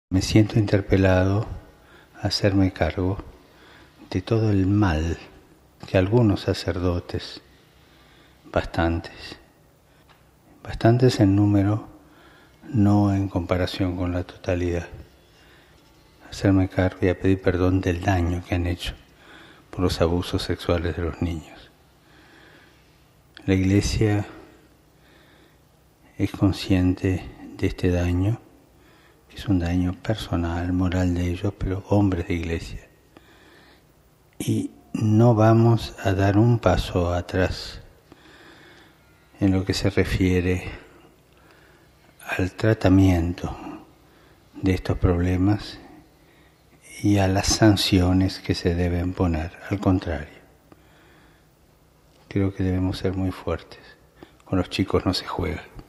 Me siento interpelado a hacerme cargo de todo el mal que algunos sacerdotes, bastantes en número, no en comparación con la totalidad, hacerme cargo y a pedir perdón del daño que han hecho por los abusos sexuales de los niños. La Iglesia es consciente de este daño, que es un daño personal, moral de ellos, pero hombres de Iglesia. Y no vamos a dar un paso atrás en lo que se refiere al tratamiento de estos problemas y a las sanciones que se deben poner. Al contrario, creo que debemos ser muy fuertes. Con los chicos no se juega.